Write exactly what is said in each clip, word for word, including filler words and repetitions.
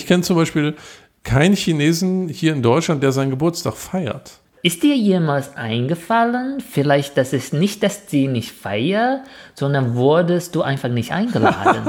kenne zum Beispiel keinen Chinesen hier in Deutschland, der seinen Geburtstag feiert. Ist dir jemals eingefallen, vielleicht, dass es nicht, dass sie nicht feiern, sondern wurdest du einfach nicht eingeladen?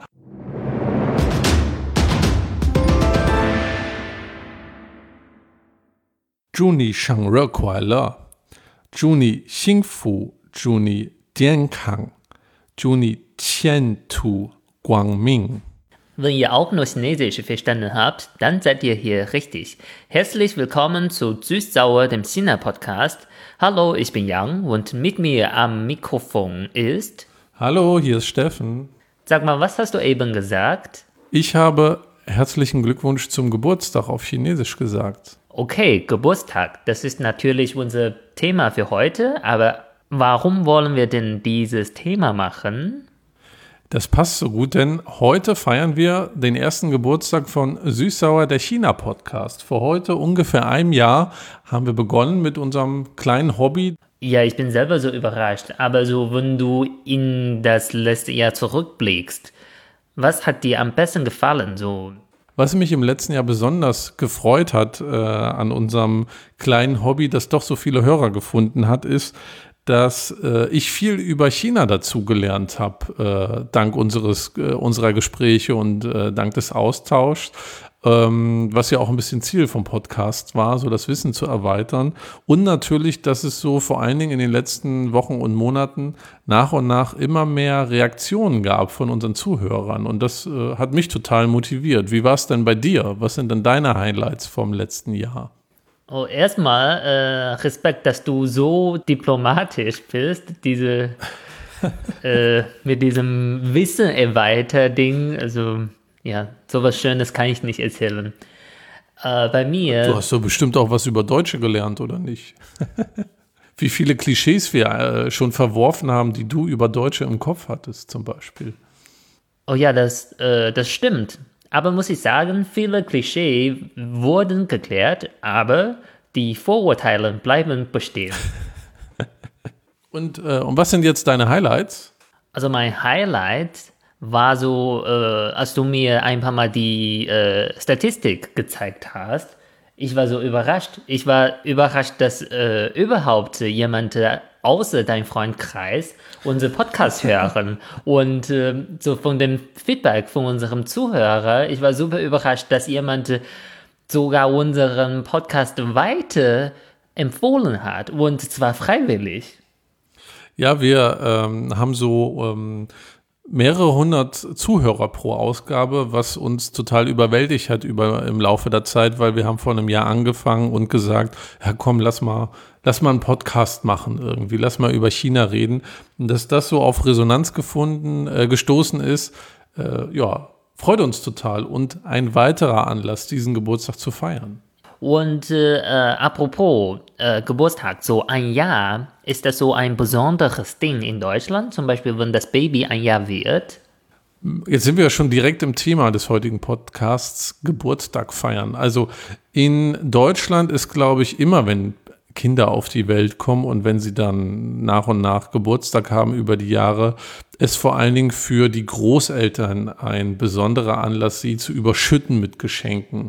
祝你生日快乐，祝你幸福，祝你健康，祝你前途光明。 Wenn ihr auch nur Chinesisch verstanden habt, dann seid ihr hier richtig. Herzlich willkommen zu Süß-Sauer, dem China-Podcast. Hallo, ich bin Yang und mit mir am Mikrofon ist... Hallo, hier ist Steffen. Sag mal, was hast du eben gesagt? Ich habe herzlichen Glückwunsch zum Geburtstag auf Chinesisch gesagt. Okay, Geburtstag, das ist natürlich unser Thema für heute, aber warum wollen wir denn dieses Thema machen? Das passt so gut, denn heute feiern wir den ersten Geburtstag von Süß-Sauer, der China-Podcast. Vor heute ungefähr einem Jahr haben wir begonnen mit unserem kleinen Hobby. Ja, ich bin selber so überrascht, aber so, wenn du in das letzte Jahr zurückblickst, was hat dir am besten gefallen? So? Was mich im letzten Jahr besonders gefreut hat äh, an unserem kleinen Hobby, das doch so viele Hörer gefunden hat, ist, dass äh, ich viel über China dazugelernt habe, äh, dank unseres, äh, unserer Gespräche und äh, dank des Austauschs, ähm, was ja auch ein bisschen Ziel vom Podcast war, so das Wissen zu erweitern. Und natürlich, dass es so vor allen Dingen in den letzten Wochen und Monaten nach und nach immer mehr Reaktionen gab von unseren Zuhörern. Und das äh, hat mich total motiviert. Wie war es denn bei dir? Was sind denn deine Highlights vom letzten Jahr? Oh, erstmal äh, Respekt, dass du so diplomatisch bist, diese äh, mit diesem Wissen erweitert Ding. Also ja, sowas Schönes kann ich nicht erzählen. Äh, bei mir. Du hast doch bestimmt auch was über Deutsche gelernt, oder nicht? Wie viele Klischees wir äh, schon verworfen haben, die du über Deutsche im Kopf hattest, zum Beispiel. Oh ja, das, äh, das stimmt. Aber muss ich sagen, viele Klischees wurden geklärt, aber die Vorurteile bleiben bestehen. Und, äh, und was sind jetzt deine Highlights? Also mein Highlight war so, äh, als du mir ein paar Mal die äh, Statistik gezeigt hast. Ich war so überrascht. Ich war überrascht, dass äh, überhaupt jemand äh, außer deinem Freundkreis unsere Podcast hören. Und äh, so von dem Feedback von unserem Zuhörer, ich war super überrascht, dass jemand äh, sogar unseren Podcast weiter empfohlen hat. Und zwar freiwillig. Ja, wir ähm, haben so ähm, mehrere hundert Zuhörer pro Ausgabe, was uns total überwältigt hat über, im Laufe der Zeit, weil wir haben vor einem Jahr angefangen und gesagt, ja komm, lass mal, lass mal einen Podcast machen irgendwie, lass mal über China reden. Und dass das so auf Resonanz gefunden, äh, gestoßen ist, äh, ja, freut uns total und ein weiterer Anlass, diesen Geburtstag zu feiern. Und äh, apropos äh, Geburtstag, so ein Jahr, ist das so ein besonderes Ding in Deutschland? Zum Beispiel, wenn das Baby ein Jahr wird? Jetzt sind wir ja schon direkt im Thema des heutigen Podcasts, Geburtstag feiern. Also in Deutschland ist, glaube ich, immer, wenn Kinder auf die Welt kommen und wenn sie dann nach und nach Geburtstag haben über die Jahre, ist vor allen Dingen für die Großeltern ein besonderer Anlass, sie zu überschütten mit Geschenken.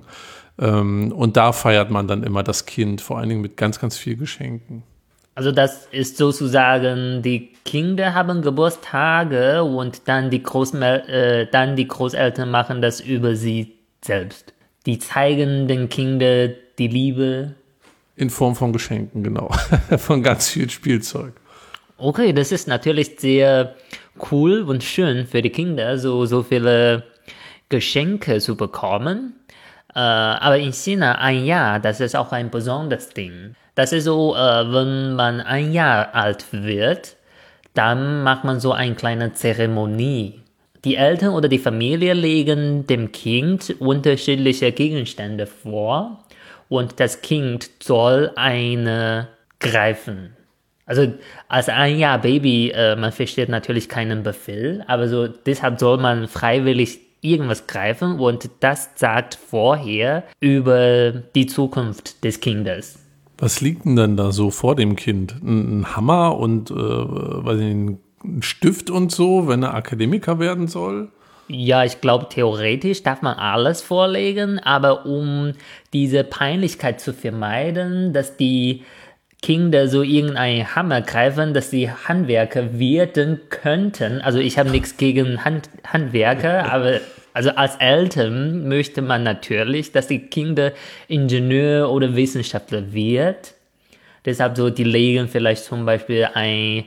Und da feiert man dann immer das Kind, vor allen Dingen mit ganz, ganz viel Geschenken. Also das ist sozusagen, die Kinder haben Geburtstage und dann die, Großmel- äh, dann die Großeltern machen das über sie selbst. Die zeigen den Kindern die Liebe. In Form von Geschenken, genau. Von ganz viel Spielzeug. Okay, das ist natürlich sehr cool und schön für die Kinder, so, so viele Geschenke zu bekommen. Äh, aber in China ein Jahr, das ist auch ein besonderes Ding. Das ist so, äh, wenn man ein Jahr alt wird, dann macht man so eine kleine Zeremonie. Die Eltern oder die Familie legen dem Kind unterschiedliche Gegenstände vor und das Kind soll eine greifen. Also als ein Jahr Baby, äh, man versteht natürlich keinen Befehl, aber so deshalb soll man freiwillig irgendwas greifen und das sagt vorher über die Zukunft des Kindes. Was liegt denn dann da so vor dem Kind? Ein, ein Hammer und äh, weiß ich, ein Stift und so, wenn er Akademiker werden soll? Ja, ich glaube, theoretisch darf man alles vorlegen, aber um diese Peinlichkeit zu vermeiden, dass die Kinder so irgendeinen Hammer greifen, dass sie Handwerker werden könnten. Also ich habe nichts gegen Hand, Handwerker, aber also als Eltern möchte man natürlich, dass die Kinder Ingenieur oder Wissenschaftler wird. Deshalb so, die legen vielleicht zum Beispiel ein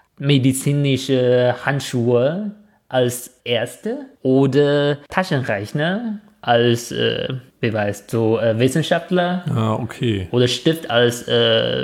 medizinische Handschuhe als erste oder Taschenrechner als, äh, wie weißt so äh, Wissenschaftler. Ah, okay. Oder Stift als äh,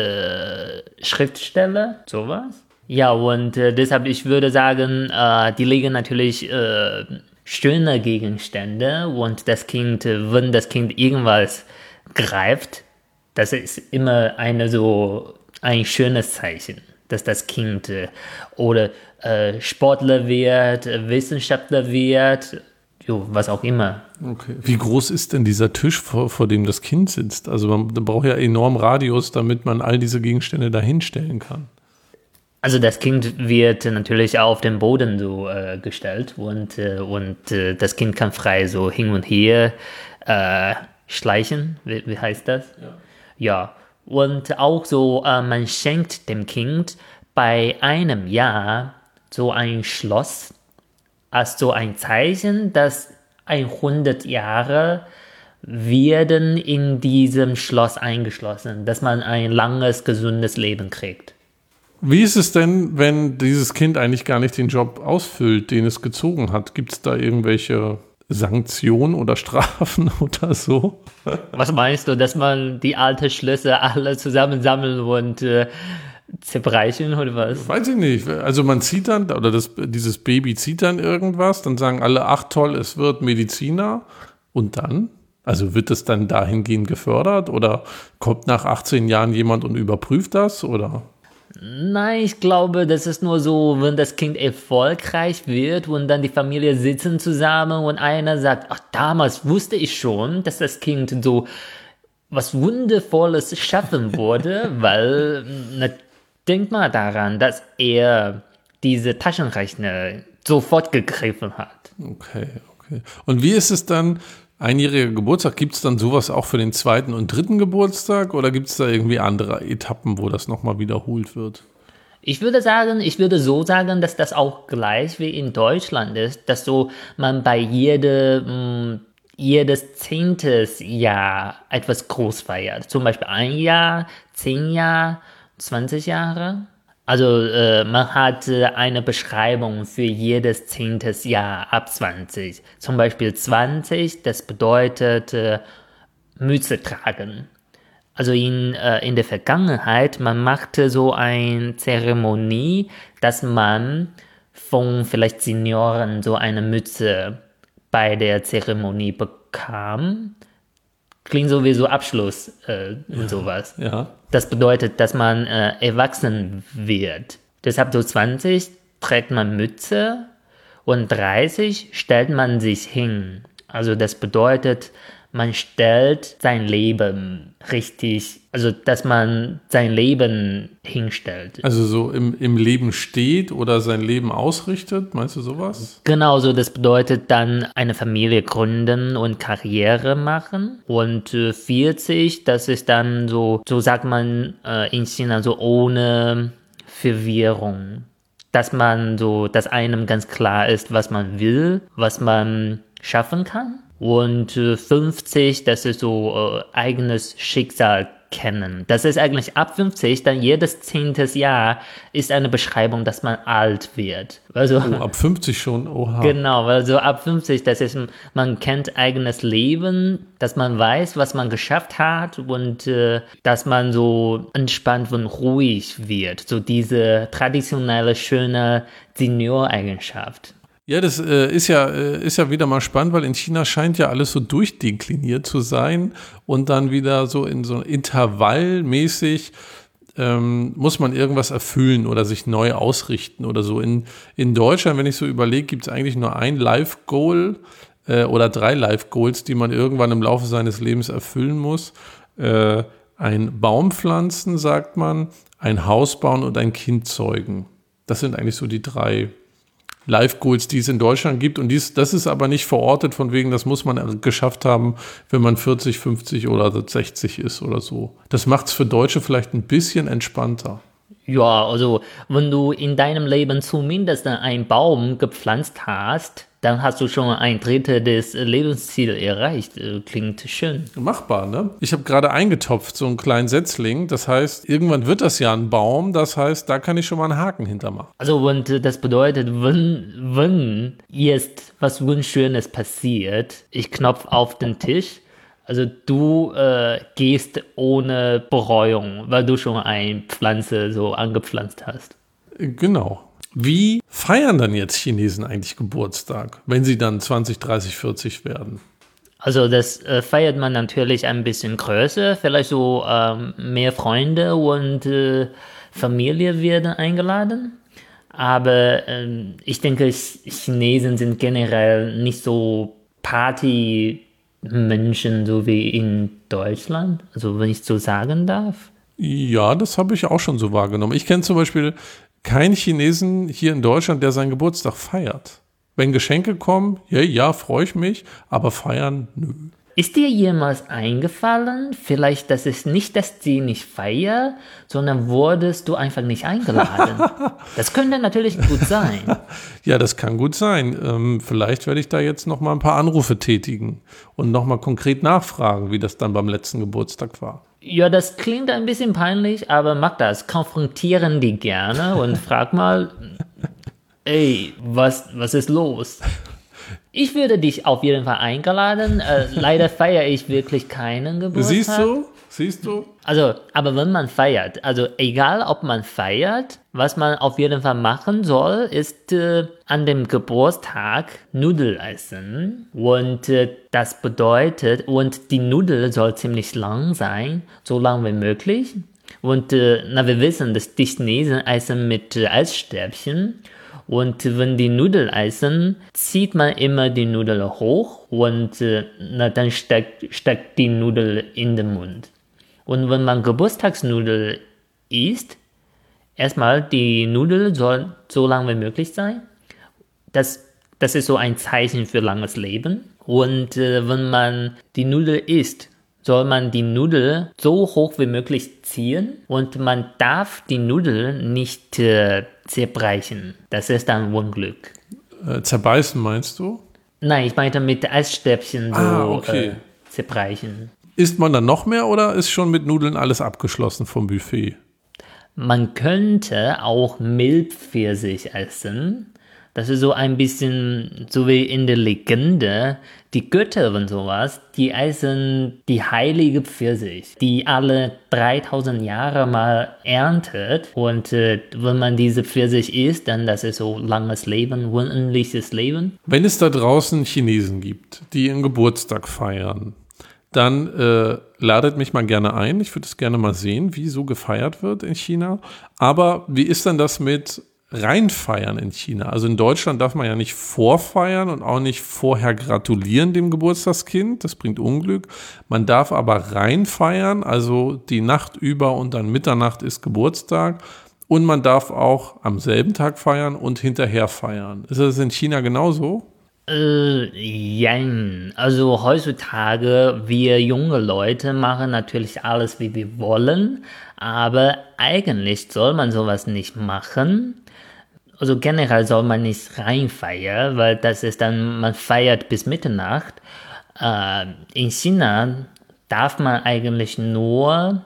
äh, Schriftsteller, sowas. Ja, und äh, deshalb, ich würde sagen, äh, die legen natürlich äh, schöne Gegenstände und das Kind, wenn das Kind irgendwas greift, das ist immer eine so ein schönes Zeichen, dass das Kind äh, oder äh, Sportler wird, äh, Wissenschaftler wird, jo, was auch immer. Okay. Wie groß ist denn dieser Tisch, vor, vor dem das Kind sitzt? Also man braucht ja enorm Radius, damit man all diese Gegenstände da hinstellen kann. Also das Kind wird natürlich auf den Boden so äh, gestellt und, äh, und äh, das Kind kann frei so hin und her äh, schleichen, wie, wie heißt das? Ja. Ja, und auch so, äh, man schenkt dem Kind bei einem Jahr so ein Schloss als so ein Zeichen, dass hundert Jahre werden in diesem Schloss eingeschlossen, dass man ein langes, gesundes Leben kriegt. Wie ist es denn, wenn dieses Kind eigentlich gar nicht den Job ausfüllt, den es gezogen hat? Gibt es da irgendwelche Sanktionen oder Strafen oder so? Was meinst du, dass man die alten Schlösser alle zusammensammeln und äh, zerbrechen oder was? Weiß ich nicht. Also man zieht dann, oder das, dieses Baby zieht dann irgendwas, dann sagen alle, ach toll, es wird Mediziner. Und dann? Also wird es dann dahingehend gefördert oder kommt nach achtzehn Jahren jemand und überprüft das oder? Nein, ich glaube, das ist nur so, wenn das Kind erfolgreich wird und dann die Familie sitzen zusammen und einer sagt, ach, damals wusste ich schon, dass das Kind so was Wundervolles schaffen würde, weil, na, denkt mal daran, dass er diese Taschenrechner sofort gegriffen hat. Okay, okay. Und wie ist es dann, einjähriger Geburtstag, gibt es dann sowas auch für den zweiten und dritten Geburtstag oder gibt es da irgendwie andere Etappen, wo das nochmal wiederholt wird? Ich würde sagen, ich würde so sagen, dass das auch gleich wie in Deutschland ist, dass so man bei jedem, jedes zehntes Jahr etwas groß feiert. Zum Beispiel ein Jahr, zehn Jahre, zwanzig Jahre. Also äh, man hat äh, eine Beschreibung für jedes zehntes Jahr ab zwanzig. Zum Beispiel zwanzig, das bedeutet äh, Mütze tragen. Also in, äh, in der Vergangenheit, man machte so eine Zeremonie, dass man von vielleicht Senioren so eine Mütze bei der Zeremonie bekam. Klingt sowieso Abschluss äh, und sowas. Ja. Das bedeutet, dass man äh, erwachsen wird. Deshalb so zwanzig trägt man Mütze und dreißig stellt man sich hin. Also das bedeutet, man stellt sein Leben richtig, also dass man sein Leben hinstellt. Also so im, im Leben steht oder sein Leben ausrichtet, meinst du sowas? Genau so, das bedeutet dann eine Familie gründen und Karriere machen. Und äh, vierzig, das ist dann so, so sagt man äh, in China, so ohne Verwirrung. Dass man so, dass einem ganz klar ist, was man will, was man schaffen kann. Und äh, fünfzig, das ist so äh, eigenes Schicksal kennen. Das ist eigentlich ab fünfzig, dann jedes zehntes Jahr ist eine Beschreibung, dass man alt wird. Also, oh, ab fünfzig schon, oha. Genau, weil so ab fünfzig, das ist, man kennt eigenes Leben, dass man weiß, was man geschafft hat und äh, dass man so entspannt und ruhig wird. So diese traditionelle, schöne Senioreigenschaft. Ja, das äh, ist ja äh, ist ja wieder mal spannend, weil in China scheint ja alles so durchdekliniert zu sein und dann wieder so in so intervallmäßig ähm, muss man irgendwas erfüllen oder sich neu ausrichten oder so. In, in Deutschland, wenn ich so überlege, gibt es eigentlich nur ein Life-Goal äh, oder drei Life-Goals, die man irgendwann im Laufe seines Lebens erfüllen muss. Äh, ein Baum pflanzen, sagt man, ein Haus bauen und ein Kind zeugen. Das sind eigentlich so die drei Life-Goals, die es in Deutschland gibt. Und dies, das ist aber nicht verortet, von wegen, das muss man geschafft haben, wenn man vierzig, fünfzig oder sechzig ist oder so. Das macht es für Deutsche vielleicht ein bisschen entspannter. Ja, also wenn du in deinem Leben zumindest einen Baum gepflanzt hast, dann hast du schon ein Drittel des Lebensziels erreicht. Klingt schön. Machbar, ne? Ich habe gerade eingetopft, so einen kleinen Setzling. Das heißt, irgendwann wird das ja ein Baum. Das heißt, da kann ich schon mal einen Haken hintermachen. Also und das bedeutet, wenn, wenn jetzt was Wunderschönes passiert, ich klopfe auf den Tisch. Also du äh, gehst ohne Bereuung, weil du schon eine Pflanze so angepflanzt hast. Genau. Wie feiern dann jetzt Chinesen eigentlich Geburtstag, wenn sie dann zwanzig, dreißig, vierzig werden? Also das äh, feiert man natürlich ein bisschen größer, vielleicht so ähm, mehr Freunde und äh, Familie werden eingeladen. Aber ähm, ich denke, Chinesen sind generell nicht so Party-Menschen, so wie in Deutschland, also wenn ich so sagen darf. Ja, das habe ich auch schon so wahrgenommen. Ich kenne zum Beispiel keinen Chinesen hier in Deutschland, der seinen Geburtstag feiert. Wenn Geschenke kommen, ja, ja, freue ich mich, aber feiern, nö. Ist dir jemals eingefallen, vielleicht, dass es nicht, dass sie nicht feiern, sondern wurdest du einfach nicht eingeladen? Das könnte natürlich gut sein. Ja, das kann gut sein. Ähm, vielleicht werde ich da jetzt noch mal ein paar Anrufe tätigen und noch mal konkret nachfragen, wie das dann beim letzten Geburtstag war. Ja, das klingt ein bisschen peinlich, aber mach das. Konfrontieren die gerne und frag mal, ey, was, was ist los? Ich würde dich auf jeden Fall eingeladen. Äh, leider feiere ich wirklich keinen Geburtstag. Siehst du? Siehst du? Also, aber wenn man feiert, also egal ob man feiert, was man auf jeden Fall machen soll, ist äh, an dem Geburtstag Nudeln essen. Und äh, das bedeutet, und die Nudel soll ziemlich lang sein, so lang wie möglich. Und äh, na, wir wissen, dass die Chinesen essen mit äh, Eisstäbchen. Und wenn die Nudeln essen, zieht man immer die Nudel hoch und äh, na, dann steckt, steckt die Nudel in den Mund. Und wenn man Geburtstagsnudel isst, erstmal die Nudel soll so lang wie möglich sein. Das, das ist so ein Zeichen für langes Leben. Und äh, wenn man die Nudel isst, soll man die Nudel so hoch wie möglich ziehen und man darf die Nudel nicht äh, zerbrechen. Das ist dann Unglück. Äh, zerbeißen meinst du? Nein, ich meinte mit Eisstäbchen so ah, okay. äh, zerbrechen. Isst man dann noch mehr oder ist schon mit Nudeln alles abgeschlossen vom Buffet? Man könnte auch Milchpfirsich essen. Das ist so ein bisschen so wie in der Legende. Die Götter und sowas, die essen die heilige Pfirsich, die alle dreitausend Jahre mal erntet. Und äh, wenn man diese Pfirsich isst, dann das ist so langes Leben, unendliches Leben. Wenn es da draußen Chinesen gibt, die ihren Geburtstag feiern, dann äh, ladet mich mal gerne ein. Ich würde es gerne mal sehen, wie so gefeiert wird in China. Aber wie ist denn das mit reinfeiern in China? Also in Deutschland darf man ja nicht vorfeiern und auch nicht vorher gratulieren dem Geburtstagskind. Das bringt Unglück. Man darf aber reinfeiern, also die Nacht über und dann Mitternacht ist Geburtstag. Und man darf auch am selben Tag feiern und hinterher feiern. Ist das in China genauso? Äh, jein. Also heutzutage, wir junge Leute machen natürlich alles, wie wir wollen, aber eigentlich soll man sowas nicht machen. Also generell soll man nicht reinfeiern, weil das ist dann, man feiert bis Mitternacht. Äh, in China darf man eigentlich nur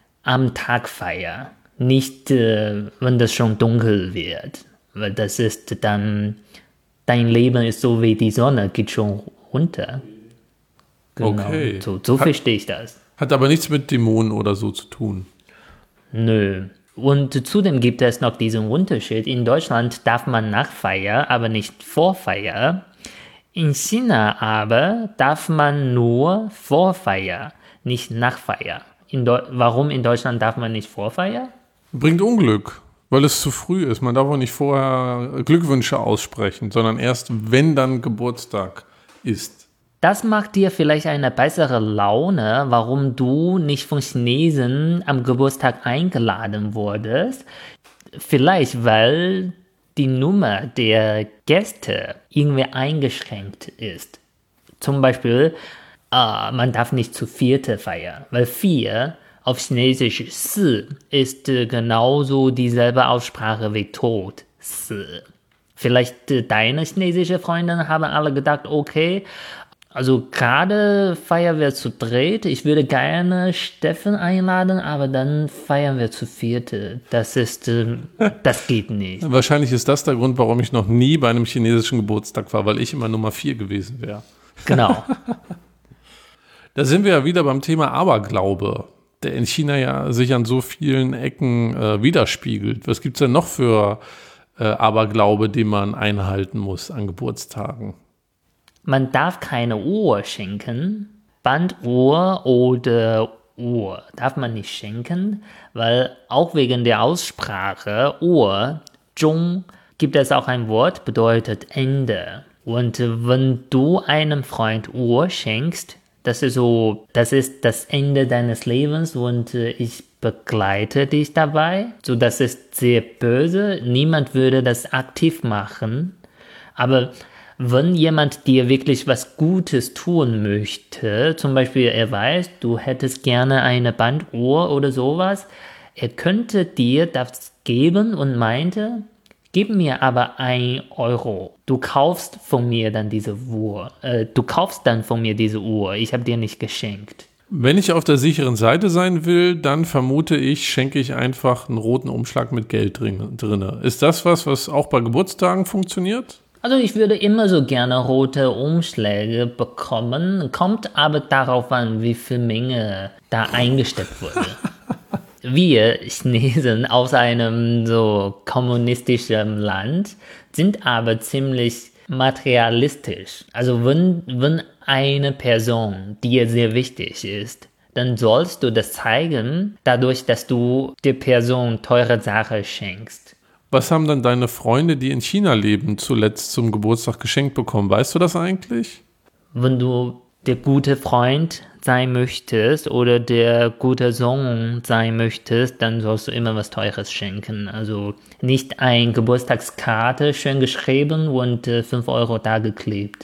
am Tag feiern, nicht äh, wenn das schon dunkel wird, weil das ist dann, dein Leben ist so wie die Sonne, geht schon runter. Genau, okay. so, so hat, verstehe ich das. Hat aber nichts mit Dämonen oder so zu tun. Nö. Und zudem gibt es noch diesen Unterschied. In Deutschland darf man nach Feier, aber nicht vor Feier. In China aber darf man nur vor Feier, nicht nach Feier. In Deu- Warum in Deutschland darf man nicht vor Feier? Bringt Unglück, weil es zu früh ist. Man darf auch nicht vorher Glückwünsche aussprechen, sondern erst, wenn dann Geburtstag ist. Das macht dir vielleicht eine bessere Laune, warum du nicht von Chinesen am Geburtstag eingeladen wurdest. Vielleicht, weil die Nummer der Gäste irgendwie eingeschränkt ist. Zum Beispiel, äh, man darf nicht zu vierte feiern, weil vier auf Chinesisch si ist äh, genauso dieselbe Aussprache wie tot. Si. Vielleicht äh, deine chinesische Freunde haben alle gedacht, okay, also gerade feiern wir zu dritt. Ich würde gerne Steffen einladen, aber dann feiern wir zu vierte. Das ist, äh, das geht nicht. Wahrscheinlich ist das der Grund, warum ich noch nie bei einem chinesischen Geburtstag war, weil ich immer Nummer vier gewesen wäre. Genau. Da sind wir ja wieder beim Thema Aberglaube, der in China ja sich an so vielen Ecken äh, widerspiegelt. Was gibt es denn noch für äh, Aberglaube, den man einhalten muss an Geburtstagen? Man darf keine Uhr schenken, Banduhr oder Uhr darf man nicht schenken, weil auch wegen der Aussprache Uhr, Zhong, gibt es auch ein Wort, bedeutet Ende. Und wenn du einem Freund Uhr schenkst, das ist so, das ist das Ende deines Lebens und ich begleite dich dabei. So, das ist sehr böse. Niemand würde das aktiv machen. Aber wenn jemand dir wirklich was Gutes tun möchte, zum Beispiel er weiß, du hättest gerne eine Banduhr oder sowas, er könnte dir das geben und meinte, gib mir aber ein Euro. Du kaufst von mir dann diese Uhr. Äh, du kaufst dann von mir diese Uhr. Ich habe dir nicht geschenkt. Wenn ich auf der sicheren Seite sein will, dann vermute ich, schenke ich einfach einen roten Umschlag mit Geld drin. Ist das was, was auch bei Geburtstagen funktioniert? Also ich würde immer so gerne rote Umschläge bekommen, kommt aber darauf an, wie viel Menge da eingesteckt wurde. Wir Chinesen aus einem so kommunistischen Land sind aber ziemlich materialistisch. Also wenn, wenn eine Person dir sehr wichtig ist, dann sollst du das zeigen, dadurch, dass du der Person teure Sachen schenkst. Was haben dann deine Freunde, die in China leben, zuletzt zum Geburtstag geschenkt bekommen? Weißt du das eigentlich? Wenn du der gute Freund sein möchtest oder der gute Sohn sein möchtest, dann sollst du immer was Teures schenken. Also nicht ein Geburtstagskarte, schön geschrieben und äh, fünf Euro da geklebt.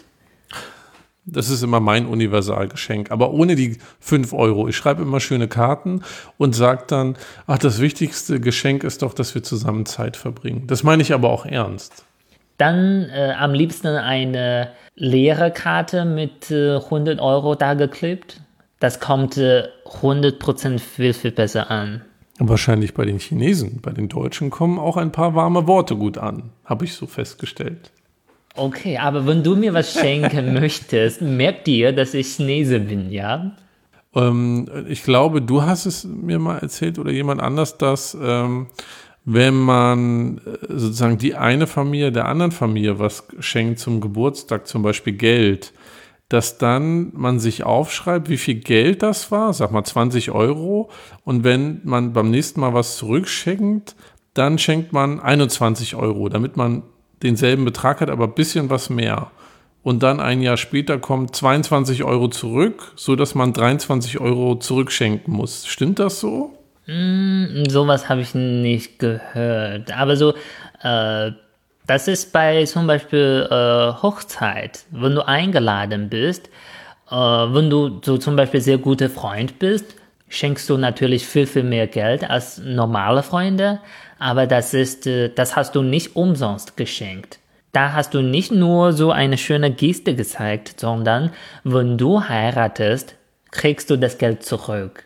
Das ist immer mein Universalgeschenk, aber ohne die fünf Euro. Ich schreibe immer schöne Karten und sage dann, ach, das wichtigste Geschenk ist doch, dass wir zusammen Zeit verbringen. Das meine ich aber auch ernst. Dann äh, am liebsten eine leere Karte mit äh, hundert Euro da geklebt. Das kommt äh, hundert Prozent viel, viel besser an. Und wahrscheinlich bei den Chinesen. Bei den Deutschen kommen auch ein paar warme Worte gut an, habe ich so festgestellt. Okay, aber wenn du mir was schenken möchtest, merk dir, dass ich Chinese bin, ja? Ähm, ich glaube, du hast es mir mal erzählt oder jemand anders, dass ähm, wenn man sozusagen die eine Familie der anderen Familie was schenkt zum Geburtstag, zum Beispiel Geld, dass dann man sich aufschreibt, wie viel Geld das war, sag mal zwanzig Euro, und wenn man beim nächsten Mal was zurückschenkt, dann schenkt man einundzwanzig Euro, damit man denselben Betrag hat, aber ein bisschen was mehr. Und dann ein Jahr später kommt zweiundzwanzig Euro zurück, sodass man dreiundzwanzig Euro zurückschenken muss. Stimmt das so? Mm, sowas habe ich nicht gehört. Aber so, äh, das ist bei zum Beispiel äh, Hochzeit, wenn du eingeladen bist, äh, wenn du so zum Beispiel sehr guter Freund bist, schenkst du natürlich viel, viel mehr Geld als normale Freunde, aber das ist, äh, das hast du nicht umsonst geschenkt. Da hast du nicht nur so eine schöne Geste gezeigt, sondern wenn du heiratest, kriegst du das Geld zurück.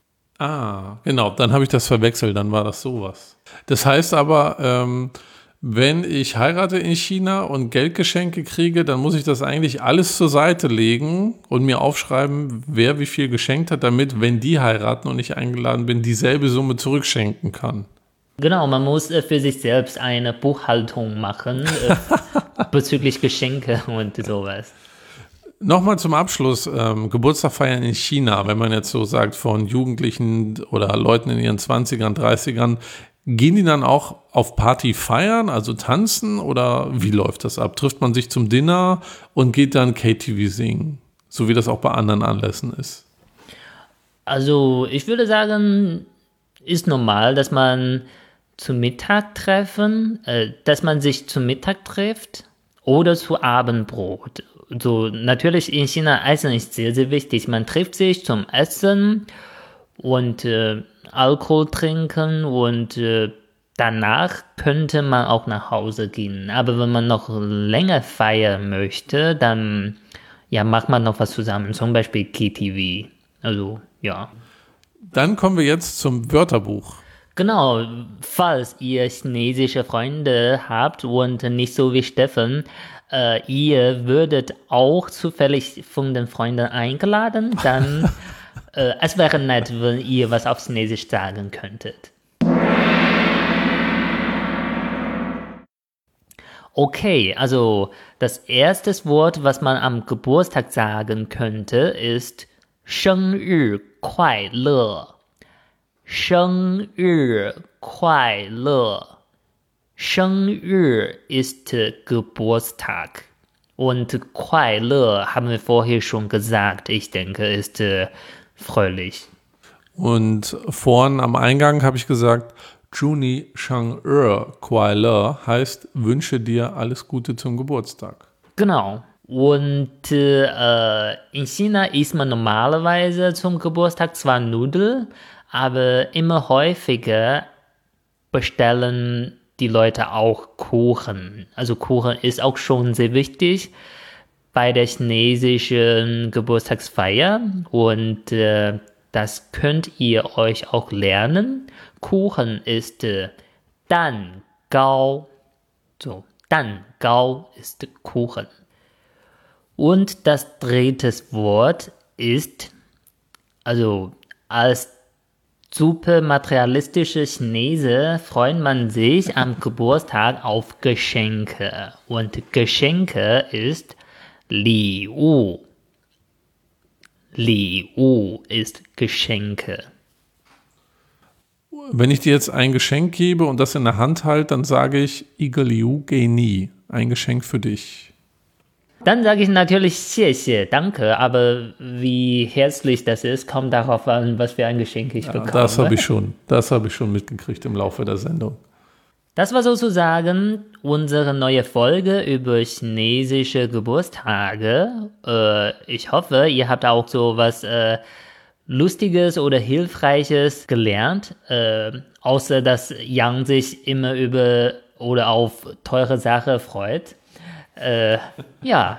Ah, genau, dann habe ich das verwechselt, dann war das sowas. Das heißt aber, ähm, wenn ich heirate in China und Geldgeschenke kriege, dann muss ich das eigentlich alles zur Seite legen und mir aufschreiben, wer wie viel geschenkt hat, damit, wenn die heiraten und ich eingeladen bin, dieselbe Summe zurückschenken kann. Genau, man muss äh, für sich selbst eine Buchhaltung machen äh, bezüglich Geschenke und sowas. Nochmal zum Abschluss, ähm, Geburtstag feiern in China, wenn man jetzt so sagt, von Jugendlichen oder Leuten in ihren zwanzigern, dreißigern, gehen die dann auch auf Party feiern, also tanzen, oder wie läuft das ab? Trifft man sich zum Dinner und geht dann K T V singen, so wie das auch bei anderen Anlässen ist? Also ich würde sagen, ist normal, dass man zu Mittag treffen, äh, dass man sich zu Mittag trifft oder zu Abendbrot. So, natürlich in China Essen ist sehr, sehr wichtig. Man trifft sich zum Essen und äh, Alkohol trinken und äh, danach könnte man auch nach Hause gehen. Aber wenn man noch länger feiern möchte, dann ja, macht man noch was zusammen, zum Beispiel K T V. Also, ja. Dann kommen wir jetzt zum Wörterbuch. Genau, falls ihr chinesische Freunde habt und nicht so wie Steffen, äh, ihr würdet auch zufällig von den Freunden eingeladen, dann äh, es wäre nett, wenn ihr was auf Chinesisch sagen könntet. Okay, also das erste Wort, was man am Geburtstag sagen könnte, ist 生日快乐. 生日快乐. 生日ist Geburtstag. Und 快乐 haben wir vorher schon gesagt, ich denke, ist äh, fröhlich. Und vorhin am Eingang habe ich gesagt, Juni Shang-er Kuai Le heißt, wünsche dir alles Gute zum Geburtstag. Genau. Und äh, in China isst man normalerweise zum Geburtstag zwar Nudeln, aber immer häufiger bestellen die Leute auch Kuchen. Also Kuchen ist auch schon sehr wichtig bei der chinesischen Geburtstagsfeier und äh, das könnt ihr euch auch lernen. Kuchen ist äh, Dan Gao. So, Dan Gao ist Kuchen. Und das dritte Wort ist, also als super materialistische Chinese freut man sich am Geburtstag auf Geschenke. Und Geschenke ist Li Wu. Li Wu ist Geschenke. Wenn ich dir jetzt ein Geschenk gebe und das in der Hand halte, dann sage ich Iger Liu Gei Ni, ein Geschenk für dich. Dann sage ich natürlich 谢谢, danke, aber wie herzlich das ist, kommt darauf an, was für ein Geschenk ich ja, bekomme. Das habe ich schon, das habe ich schon mitgekriegt im Laufe der Sendung. Das war sozusagen unsere neue Folge über chinesische Geburtstage. Äh, ich hoffe, ihr habt auch so was äh, Lustiges oder Hilfreiches gelernt, äh, außer dass Yang sich immer über oder auf teure Sachen freut. Äh, ja.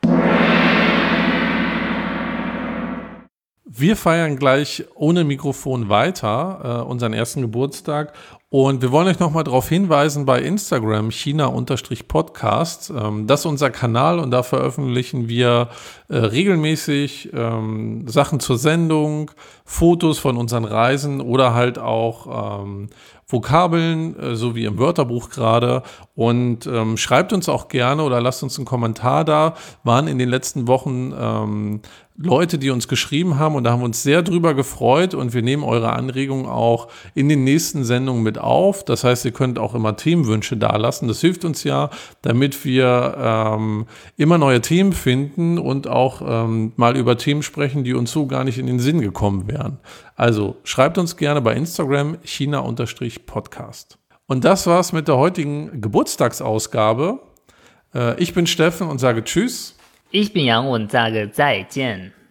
Wir feiern gleich ohne Mikrofon weiter, äh, unseren ersten Geburtstag. Und wir wollen euch nochmal darauf hinweisen bei Instagram, China-Podcast. Ähm, das ist unser Kanal und da veröffentlichen wir äh, regelmäßig ähm, Sachen zur Sendung, Fotos von unseren Reisen oder halt auch ähm, Vokabeln, äh, so wie im Wörterbuch gerade. Und ähm, schreibt uns auch gerne oder lasst uns einen Kommentar da. Waren in den letzten Wochen ähm, Leute, die uns geschrieben haben und da haben wir uns sehr drüber gefreut und wir nehmen eure Anregungen auch in den nächsten Sendungen mit auf. Das heißt, ihr könnt auch immer Themenwünsche dalassen. Das hilft uns ja, damit wir ähm, immer neue Themen finden und auch ähm, mal über Themen sprechen, die uns so gar nicht in den Sinn gekommen wären. Also schreibt uns gerne bei Instagram China-Podcast. Und das war's mit der heutigen Geburtstagsausgabe. Äh, ich bin Steffen und sage Tschüss. Ich bin Yang und sage 再见.